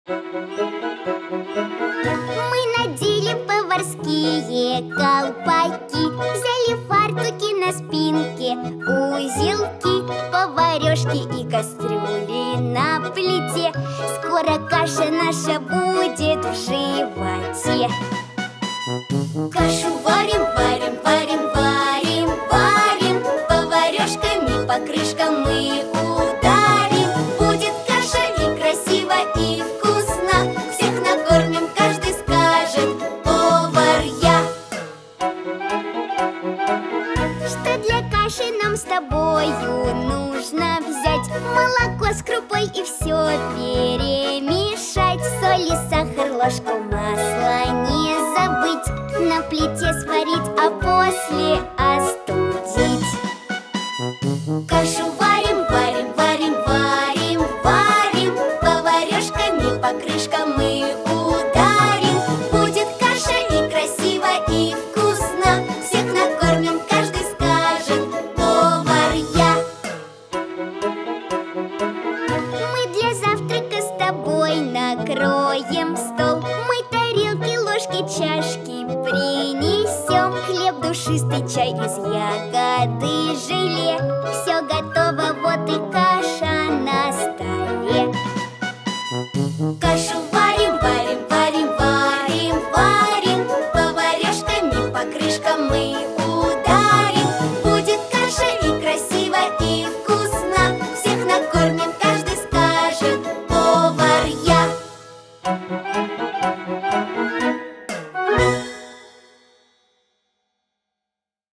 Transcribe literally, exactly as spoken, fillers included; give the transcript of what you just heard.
Мы надели поварские колпаки, взяли фартуки на спинке, узелки, поварешки и кастрюли на плите. Скоро каша наша будет в животе. Кашу варим, варим, варим, варим, варим, поварешками по крышкам мы ударим. Будет каша и красиво, и вкусно, всех накормим, каждый скажет: повар я. Что для каши нам с тобою нужно взять? Молоко с крупой и все перемешать. Соль и сахар, ложку масла не забыть. На плите сварить, а после остудить. Кашу варим, варим, варим, варим, варим, поварешками по крышкам мы ударим. Будет каша и красиво, и вкусно, всех накормим, каждый скажет: повар я. Мы для завтрака с тобой накроем стол. Мы тарелки, ложки, чашки принесем. Хлеб душистый, чай из ягоды, желе.